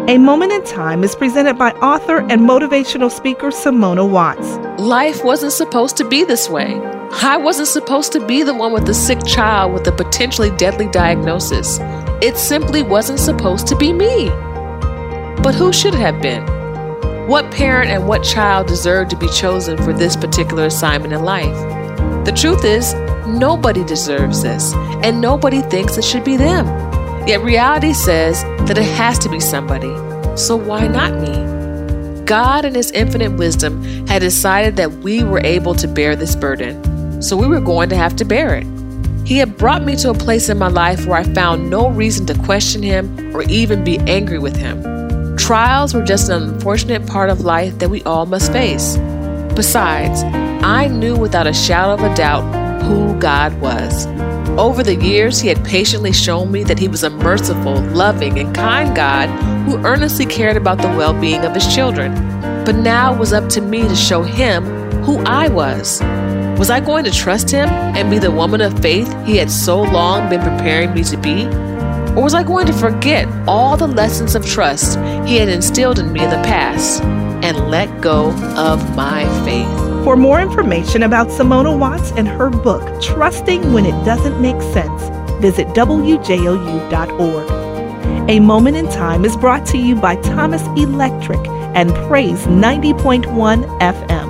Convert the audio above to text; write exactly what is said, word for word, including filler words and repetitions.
A Moment in Time is presented by author and motivational speaker Simona Watts. Life wasn't supposed to be this way. I wasn't supposed to be the one with the sick child with a potentially deadly diagnosis. It simply wasn't supposed to be me. But who should it have been? What parent and what child deserved to be chosen for this particular assignment in life? The truth is, nobody deserves this, and nobody thinks it should be them. Yet reality says that it has to be somebody. So why not me? God in His infinite wisdom had decided that we were able to bear this burden, so we were going to have to bear it. He had brought me to a place in my life where I found no reason to question Him or even be angry with Him. Trials were just an unfortunate part of life that we all must face. Besides, I knew without a shadow of a doubt who God was. Over the years, He had patiently shown me that He was a merciful, loving, and kind God who earnestly cared about the well-being of His children. But now it was up to me to show Him who I was. Was I going to trust Him and be the woman of faith He had so long been preparing me to be? Or was I going to forget all the lessons of trust He had instilled in me in the past and let go of my faith? For more information about Simona Watts and her book, Trusting When It Doesn't Make Sense, visit W J O U dot org. A Moment in Time is brought to you by Thomas Electric and Praise ninety point one F M.